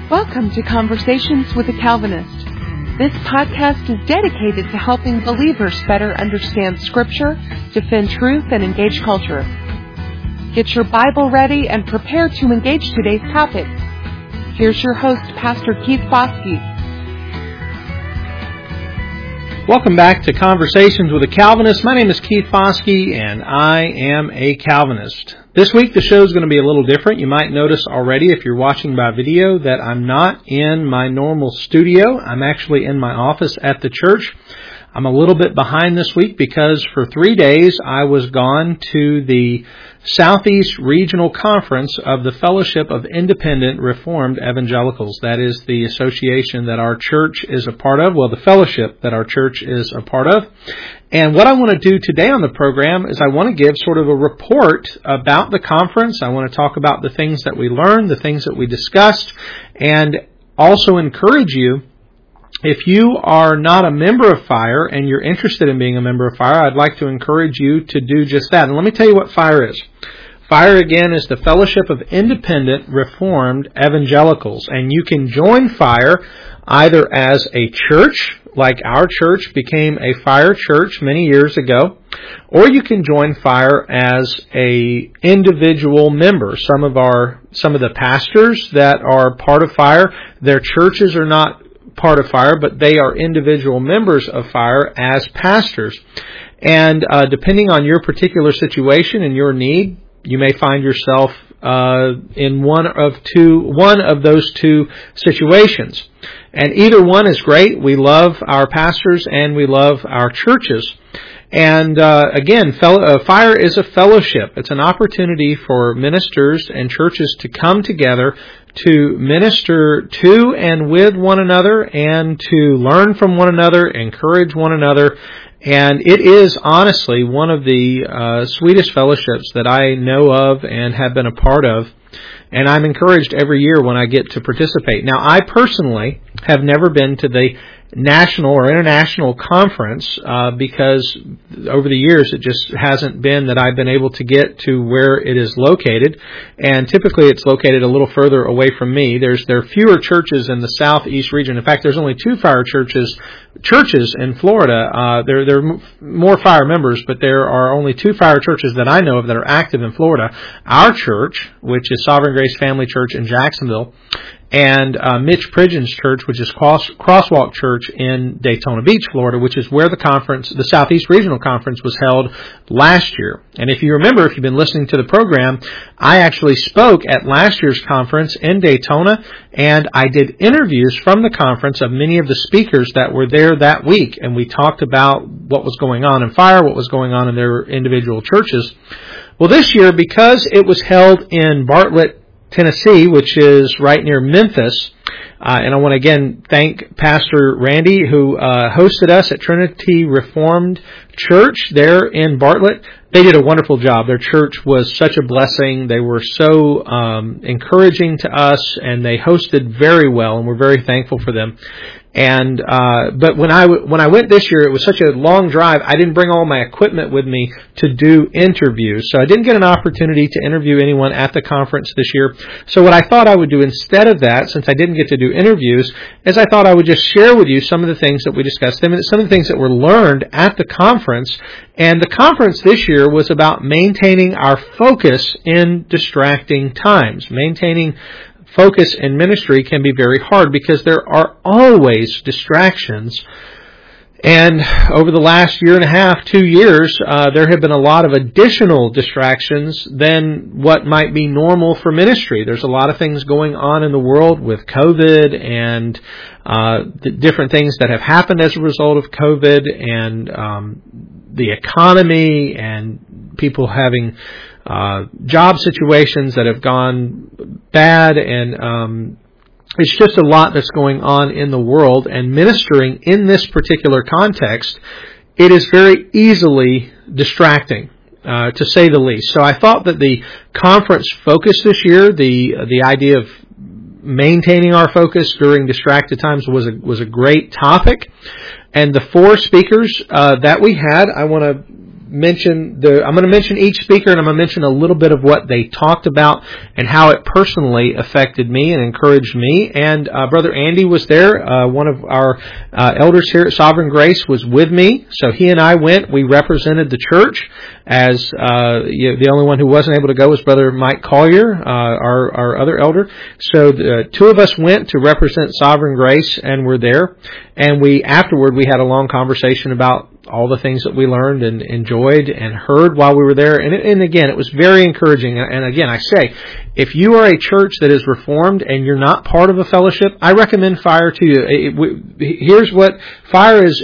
Welcome to Conversations with a Calvinist. This podcast is dedicated to helping believers better understand Scripture, defend truth, and engage culture. Get your Bible ready and prepare to engage today's topic. Here's your host, Pastor Keith Foskey. Welcome back to Conversations with a Calvinist. My name is Keith Foskey, and I am a Calvinist. This week, the show is going to be a little different. You might notice already, if you're watching by video, that I'm not in my normal studio. I'm actually in my office at the church. I'm a little bit behind this week because for 3 days I was gone to the Southeast Regional Conference of the Fellowship of Independent Reformed Evangelicals. That is the association that our church is a part of, the fellowship that our church is a part of. And what I want to do today on the program is I want to give sort of a report about the conference. I want to talk about the things that we learned, the things that we discussed, and also encourage you, if you are not a member of FIRE and you're interested in being a member of FIRE, I'd like to encourage you to do just that. And let me tell you what FIRE is. FIRE, again, is the Fellowship of Independent Reformed Evangelicals. And you can join FIRE either as a church, like our church became a FIRE church many years ago, or you can join FIRE as a individual member. Some of the pastors that are part of FIRE, their churches are not part of FIRE, but they are individual members of FIRE as pastors. And depending on your particular situation and your need, you may find yourself in one of those two situations. And either one is great. We love our pastors and we love our churches. And again, FIRE is a fellowship. It's an opportunity for ministers and churches to come together to minister to and with one another and to learn from one another, encourage one another. And it is honestly one of the sweetest fellowships that I know of and have been a part of. And I'm encouraged every year when I get to participate. Now, I personally have never been to the national or international conference because over the years it just hasn't been that I've been able to get to where it is located, and typically it's located a little further away from me. There are fewer churches in the Southeast region. In fact, there's only 2 FIRE churches in Florida. There are more FIRE members, but there are only 2 FIRE churches that I know of that are active in Florida. Our church, which is Sovereign Grace Family Church in Jacksonville, and Mitch Pridgeon's church, which is Crosswalk Church in Daytona Beach, Florida, which is where the Southeast Regional Conference was held last year. And if you remember, if you've been listening to the program, I actually spoke at last year's conference in Daytona, and I did interviews from the conference of many of the speakers that were there that week, and we talked about what was going on in FIRE, what was going on in their individual churches. Well, this year, because it was held in Bartlett, Tennessee, which is right near Memphis. And I want to again thank Pastor Randy, who hosted us at Trinity Reformed Church there in Bartlett. They did a wonderful job. Their church was such a blessing. They were so encouraging to us, and they hosted very well, and we're very thankful for them. And but when I went this year, it was such a long drive. I didn't bring all my equipment with me to do interviews, so I didn't get an opportunity to interview anyone at the conference this year. So what I thought I would do instead of that, since I didn't get to do interviews, is I thought I would just share with you some of the things that we discussed, some of the things that were learned at the conference. And the conference this year was about maintaining our focus in distracting times. Maintaining focus in ministry can be very hard because there are always distractions. And over the last year and a half, 2 years, there have been a lot of additional distractions than what might be normal for ministry. There's a lot of things going on in the world with COVID and the different things that have happened as a result of COVID and the economy and people having job situations that have gone bad, and it's just a lot that's going on in the world. And ministering in this particular context, it is very easily distracting, to say the least. So I thought that the conference focus this year, the idea of maintaining our focus during distracted times, was a great topic. And the 4 speakers that we had, I want to mention each speaker, and I'm going to mention a little bit of what they talked about and how it personally affected me and encouraged me. And Brother Andy was there. One of our elders here at Sovereign Grace was with me, so he and I went. We represented the church. As the only one who wasn't able to go was Brother Mike Collier, our other elder. So the two of us went to represent Sovereign Grace, and were there. And afterward we had a long conversation about all the things that we learned and enjoyed and heard while we were there. And again, it was very encouraging. And again, I say, if you are a church that is Reformed and you're not part of a fellowship, I recommend Fire to you. Here's what Fire is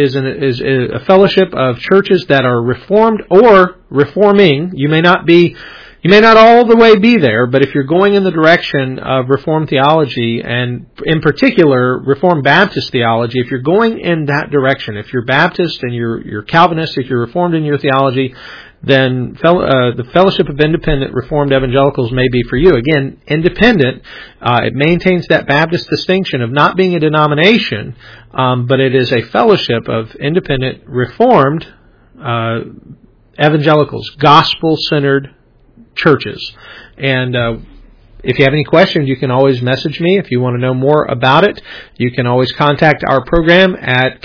a fellowship of churches that are Reformed or reforming. You may not all the way be there, but if you're going in the direction of Reformed theology, and in particular Reformed Baptist theology, if you're going in that direction, if you're Baptist and you're Calvinist, if you're Reformed in your theology, then the Fellowship of Independent Reformed Evangelicals may be for you. Again, independent, it maintains that Baptist distinction of not being a denomination, but it is a fellowship of independent Reformed evangelicals, gospel-centered churches. And if you have any questions, you can always message me. If you want to know more about it, you can always contact our program at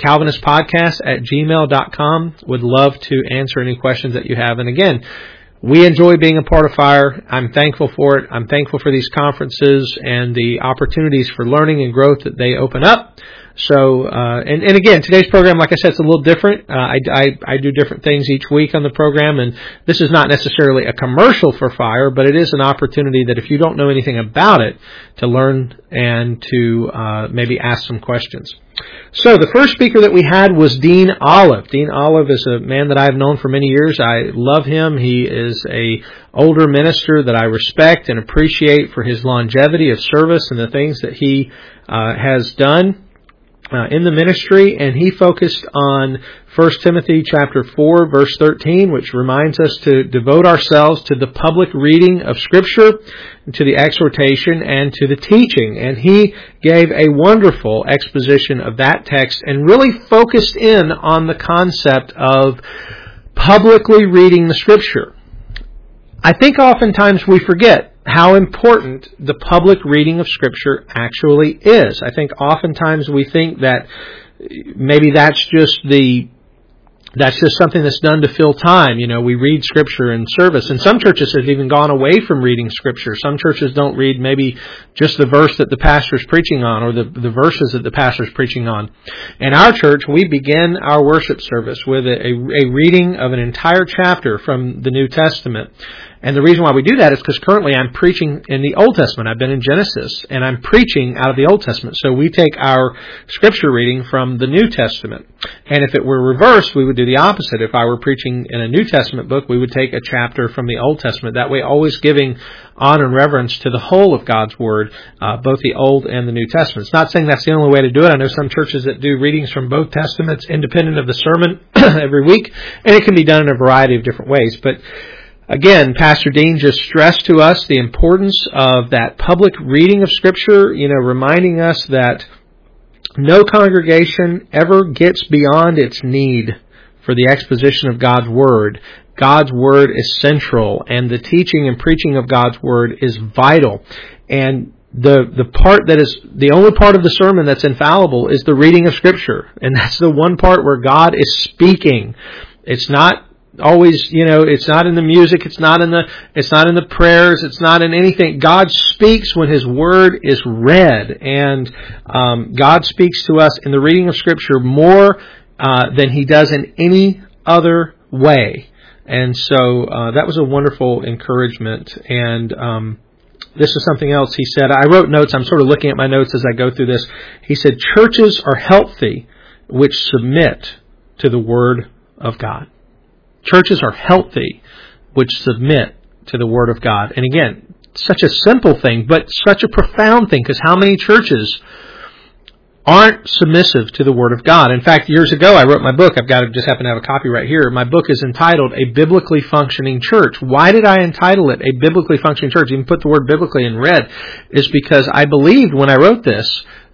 calvinistpodcast@gmail.com. Would love to answer any questions that you have. And again, we enjoy being a part of Fire. I'm thankful for it. I'm thankful for these conferences and the opportunities for learning and growth that they open up. So, and again, today's program, like I said, it's a little different. I do different things each week on the program, and this is not necessarily a commercial for Fire, but it is an opportunity that if you don't know anything about it, to learn and to maybe ask some questions. So the first speaker that we had was Dean Olive. Dean Olive is a man that I've known for many years. I love him. He is a older minister that I respect and appreciate for his longevity of service and the things that he has done in the ministry, and he focused on 1 Timothy chapter 4, verse 13, which reminds us to devote ourselves to the public reading of Scripture, to the exhortation, and to the teaching. And he gave a wonderful exposition of that text and really focused in on the concept of publicly reading the Scripture. I think oftentimes we forget how important the public reading of Scripture actually is. I think oftentimes we think that maybe that's just something that's done to fill time. You know, we read Scripture in service. And some churches have even gone away from reading Scripture. Some churches don't read maybe just the verse that the pastor's preaching on or the verses that the pastor's preaching on. In our church, we begin our worship service with a reading of an entire chapter from the New Testament. And the reason why we do that is because currently I'm preaching in the Old Testament. I've been in Genesis, and I'm preaching out of the Old Testament. So we take our Scripture reading from the New Testament. And if it were reversed, we would do the opposite. If I were preaching in a New Testament book, we would take a chapter from the Old Testament. That way, always giving honor and reverence to the whole of God's Word, both the Old and the New Testament. It's not saying that's the only way to do it. I know some churches that do readings from both Testaments independent of the sermon every week, and it can be done in a variety of different ways. But again, Pastor Dean just stressed to us the importance of that public reading of Scripture, reminding us that no congregation ever gets beyond its need for the exposition of God's Word. God's Word is central, and the teaching and preaching of God's Word is vital. And the part that is the only part of the sermon that's infallible is the reading of Scripture. And that's the one part where God is speaking. It's not always, it's not in the music, it's not in the prayers, it's not in anything. God speaks when His Word is read, and God speaks to us in the reading of Scripture more than He does in any other way. And so that was a wonderful encouragement. And this is something else he said. I wrote notes. I'm sort of looking at my notes as I go through this. He said, churches are healthy which submit to the Word of God. Churches are healthy which submit to the Word of God. And again, such a simple thing, but such a profound thing, because how many churches aren't submissive to the Word of God? In fact, years ago, I wrote my book. I've got to just happen to have a copy right here. My book is entitled A Biblically Functioning Church. Why did I entitle it A Biblically Functioning Church? Even put the word biblically in red, is because I believed when I wrote this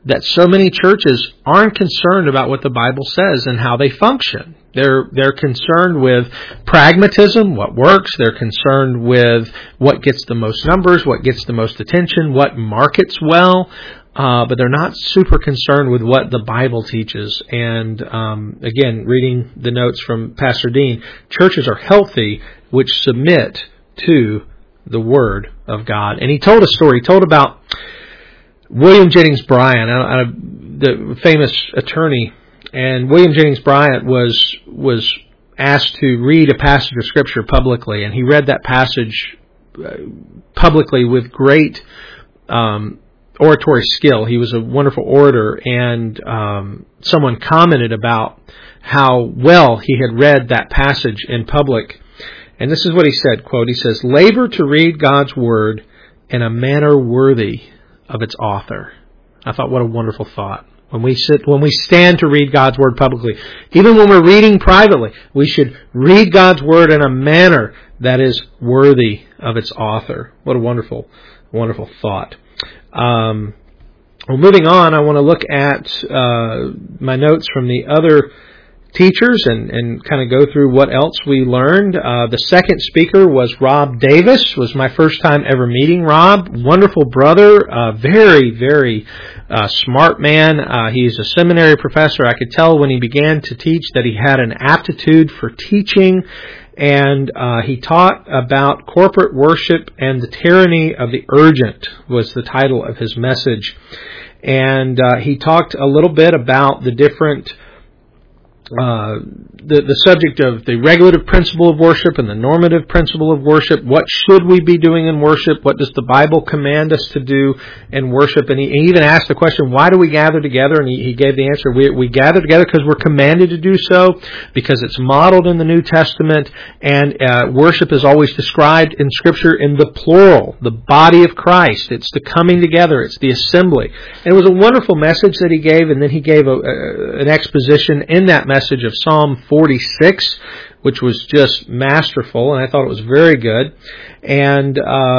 that so many churches aren't concerned about what the Bible says and how they function. They're concerned with pragmatism, what works. They're concerned with what gets the most numbers, what gets the most attention, what markets well. But they're not super concerned with what the Bible teaches. And again, reading the notes from Pastor Dean, churches are healthy which submit to the Word of God. And he told a story. He told about William Jennings Bryan, the famous attorney. And William Jennings Bryan was asked to read a passage of Scripture publicly, and he read that passage publicly with great oratory skill. He was a wonderful orator, and someone commented about how well he had read that passage in public. And this is what he said, quote, he says, "Labor to read God's Word in a manner worthy of its author." I thought, what a wonderful thought. When we stand to read God's Word publicly, even when we're reading privately, we should read God's Word in a manner that is worthy of its author. What a wonderful, wonderful thought. Well, moving on, I want to look at my notes from the other teachers and kind of go through what else we learned. The second speaker was Rob Davis. It was my first time ever meeting Rob. Wonderful brother, very, very smart man. He's a seminary professor. I could tell when he began to teach that he had an aptitude for teaching. And he taught about corporate worship and the tyranny of the urgent was the title of his message. And he talked a little bit about the different the subject of the regulative principle of worship and the normative principle of worship. What should we be doing in worship? What does the Bible command us to do in worship? And he even asked the question, why do we gather together? And he gave the answer, we gather together because we're commanded to do so, because it's modeled in the New Testament, and worship is always described in Scripture in the plural, the body of Christ. It's the coming together. It's the assembly. And it was a wonderful message that he gave, and then he gave an exposition in that message of Psalm 46, which was just masterful, and I thought it was very good. And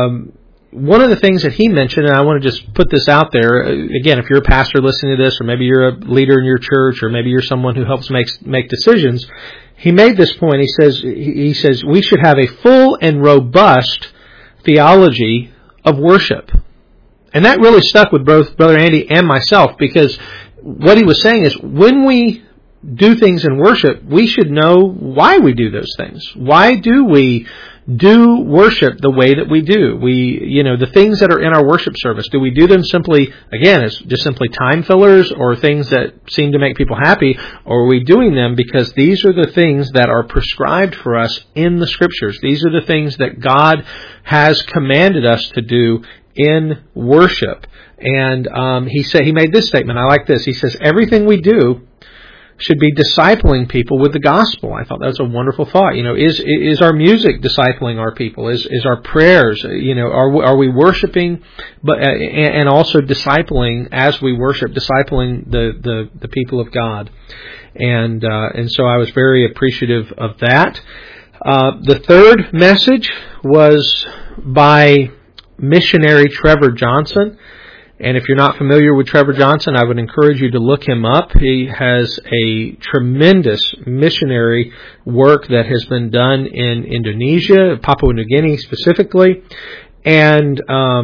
one of the things that he mentioned, and I want to just put this out there, again, if you're a pastor listening to this, or maybe you're a leader in your church, or maybe you're someone who helps make decisions, he made this point. He says we should have a full and robust theology of worship. And that really stuck with both Brother Andy and myself, because what he was saying is when we do things in worship, we should know why we do those things. Why do we do worship the way that we do? The things that are in our worship service, do we do them simply, again, as just simply time fillers or things that seem to make people happy? Or are we doing them because these are the things that are prescribed for us in the Scriptures? These are the things that God has commanded us to do in worship. And he made this statement. I like this. He says, everything we do should be discipling people with the gospel. I thought that was a wonderful thought. Is our music discipling our people? Is our prayers? Are we worshiping, but and also discipling as we worship, discipling the people of God, and so I was very appreciative of that. The third message was by missionary Trevor Johnson. And if you're not familiar with Trevor Johnson, I would encourage you to look him up. He has a tremendous missionary work that has been done in Indonesia, Papua New Guinea specifically. And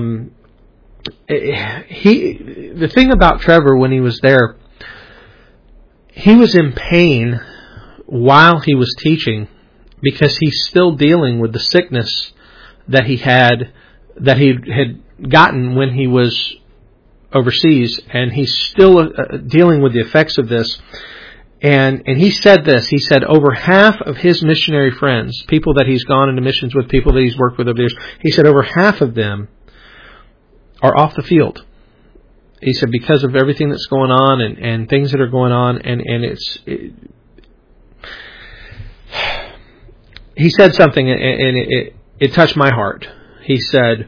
the thing about Trevor when he was there, he was in pain while he was teaching because he's still dealing with the sickness that he had gotten when he was overseas, and he's still dealing with the effects of this. And he said this. He said over half of his missionary friends, people that he's gone into missions with, people that he's worked with over the years, he said over half of them are off the field. He said because of everything that's going on and things that are going on, he said something, and it touched my heart. He said,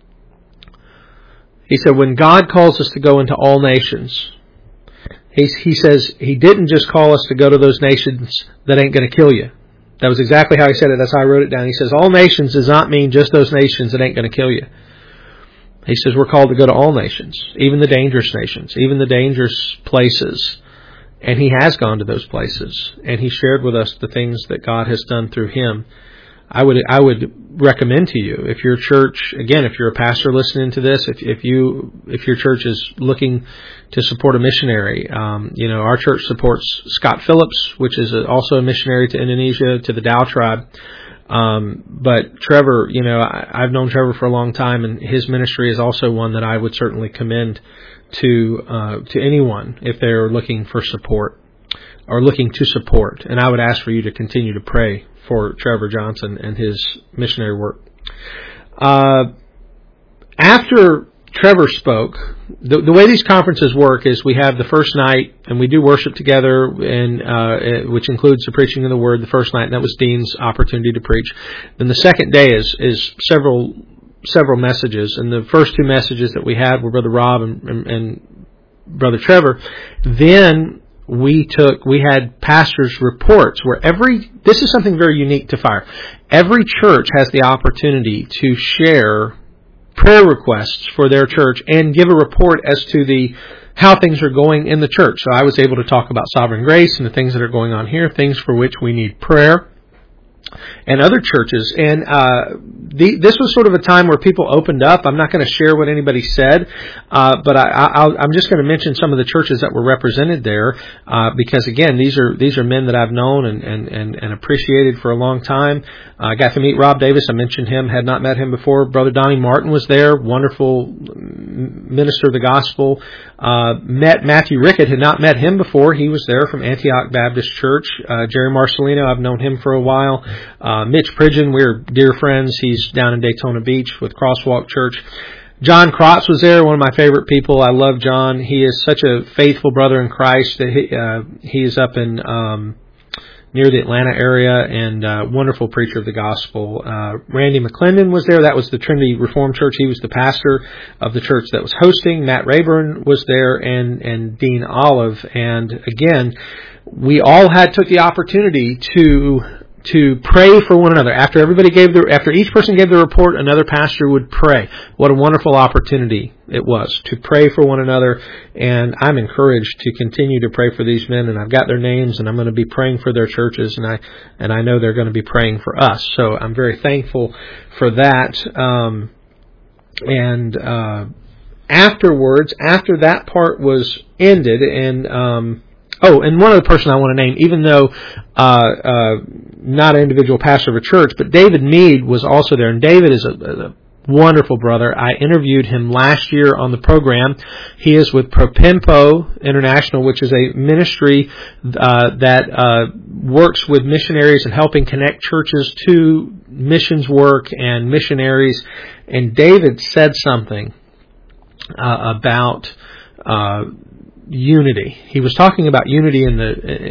when God calls us to go into all nations, he says he didn't just call us to go to those nations that ain't going to kill you. That was exactly how he said it. That's how I wrote it down. He says all nations does not mean just those nations that ain't going to kill you. He says we're called to go to all nations, even the dangerous nations, even the dangerous places. And he has gone to those places, and he shared with us the things that God has done through him. I would recommend to you, if your church, again, if you're a pastor listening to this, if your church is looking to support a missionary, our church supports Scott Phillips, which is also a missionary to Indonesia, to the Dao tribe. But Trevor, I've known Trevor for a long time, and his ministry is also one that I would certainly commend to anyone if they're looking for support or looking to support. And I would ask for you to continue to pray for Trevor Johnson and his missionary work. After Trevor spoke, the way these conferences work is we have the first night, and we do worship together, and which includes the preaching of the Word the first night, and that was Dean's opportunity to preach. Then the second day is several messages, and the first two messages that we had were Brother Rob and Brother Trevor. Then we had pastors' reports where this is something very unique to Fire. Every church has the opportunity to share prayer requests for their church and give a report as to how things are going in the church. So I was able to talk about Sovereign Grace and the things that are going on here, things for which we need prayer, and other churches. And this was sort of a time where people opened up. I'm not going to share what anybody said, but I'm just going to mention some of the churches that were represented there, because again, these are men that I've known and appreciated for a long time. I got to meet Rob Davis. I mentioned him, had not met him before. Brother Donnie Martin was there, wonderful minister of the gospel. Met Matthew Rickett, had not met him before. He was there from Antioch Baptist Church. Jerry Marcelino, I've known him for a while. Mitch Pridgeon, we're dear friends. He's down in Daytona Beach with Crosswalk Church. John Krotz was there, one of my favorite people. I love John. He is such a faithful brother in Christ. He is up in near the Atlanta area, and wonderful preacher of the gospel. Randy McClendon was there. That was the Trinity Reformed Church. He was the pastor of the church that was hosting. Matt Rayburn was there, and Dean Olive. And again, we all took the opportunity to pray for one another. After each person gave their report, another pastor would pray. What a wonderful opportunity it was to pray for one another, and I'm encouraged to continue to pray for these men, and I've got their names, and I'm going to be praying for their churches, and I know they're going to be praying for us. So I'm very thankful for that. Afterwards, after that part was ended, and one other person I want to name, even though not an individual pastor of a church, but David Mead was also there. And David is a wonderful brother. I interviewed him last year on the program. He is with Propempo International, which is a ministry that works with missionaries and helping connect churches to missions work and missionaries. And David said something about unity. He was talking about unity in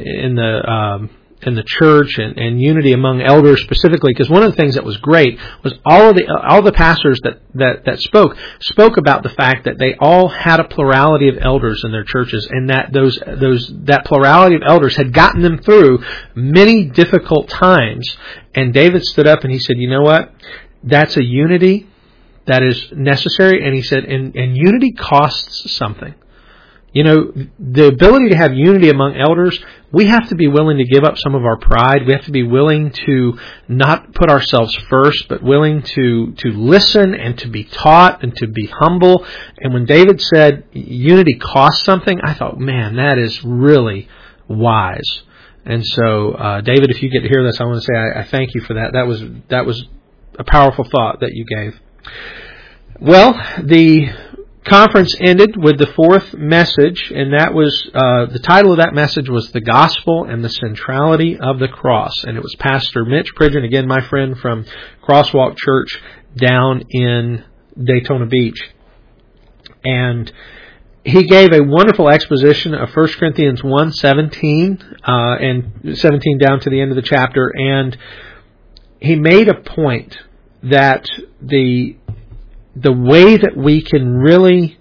the church and unity among elders specifically, because one of the things that was great was all the pastors that spoke about the fact that they all had a plurality of elders in their churches, and that that plurality of elders had gotten them through many difficult times. And David stood up and he said, "You know what? That's a unity that is necessary." And he said, and unity costs something. The ability to have unity among elders, we have to be willing to give up some of our pride. We have to be willing to not put ourselves first, but willing to listen and to be taught and to be humble. And when David said unity costs something, I thought, man, that is really wise. And so, David, if you get to hear this, I want to say I thank you for that. That was a powerful thought that you gave. Well, the conference ended with the fourth message, and that was the title of that message was "The Gospel and the Centrality of the Cross," and it was Pastor Mitch Pridgeon, again my friend from Crosswalk Church down in Daytona Beach, and he gave a wonderful exposition of 1 Corinthians 1:17 and 17 down to the end of the chapter, and he made a point that the way that we can really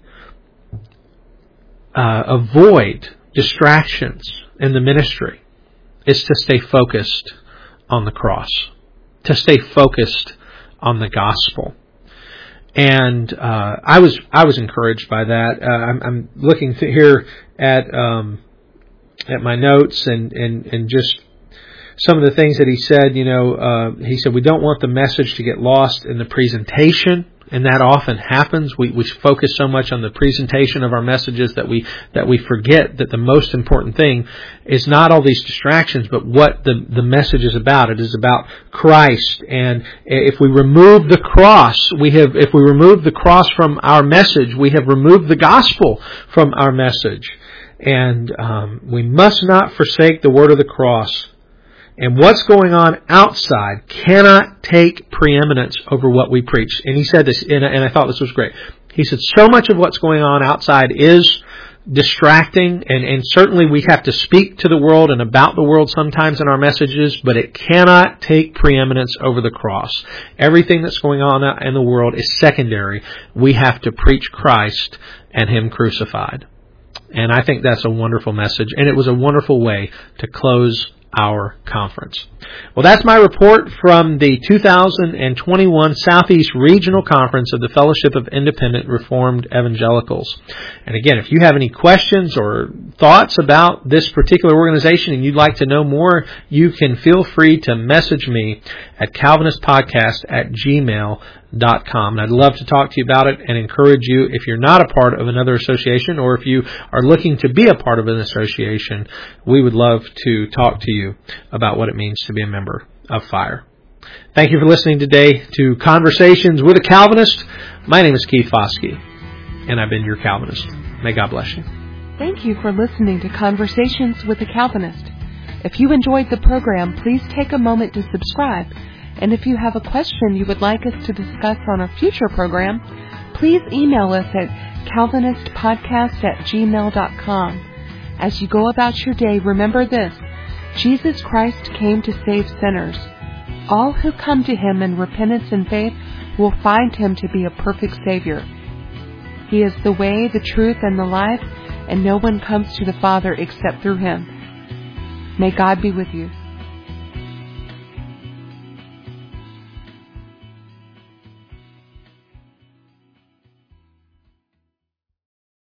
avoid distractions in the ministry is to stay focused on the cross, to stay focused on the gospel. And I was encouraged by that. I'm looking here at my notes and just some of the things that he said. He said we don't want the message to get lost in the presentation, and that often happens. We focus so much on the presentation of our messages that we forget that the most important thing is not all these distractions, but what the message is about. It is about Christ. And if we remove the cross, if we remove the cross from our message, we have removed the gospel from our message. And we must not forsake the word of the cross. And what's going on outside cannot take preeminence over what we preach. And he said this, and I thought this was great. He said, so much of what's going on outside is distracting, and certainly we have to speak to the world and about the world sometimes in our messages, but it cannot take preeminence over the cross. Everything that's going on out in the world is secondary. We have to preach Christ and Him crucified. And I think that's a wonderful message, and it was a wonderful way to close our conference. Well, that's my report from the 2021 Southeast Regional Conference of the Fellowship of Independent Reformed Evangelicals. And again, if you have any questions or thoughts about this particular organization and you'd like to know more, you can feel free to message me at calvinistpodcast@gmail.com. And I'd love to talk to you about it and encourage you, if you're not a part of another association or if you are looking to be a part of an association, we would love to talk to you about what it means to be a member of FIRE. Thank you for listening today to Conversations with a Calvinist. My name is Keith Foskey, and I've been your Calvinist. May God bless you. Thank you for listening to Conversations with a Calvinist. If you enjoyed the program, please take a moment to subscribe. And if you have a question you would like us to discuss on a future program, please email us at calvinistpodcast@gmail.com. As you go about your day, remember this: Jesus Christ came to save sinners. All who come to Him in repentance and faith will find Him to be a perfect Savior. He is the way, the truth, and the life, and no one comes to the Father except through Him. May God be with you.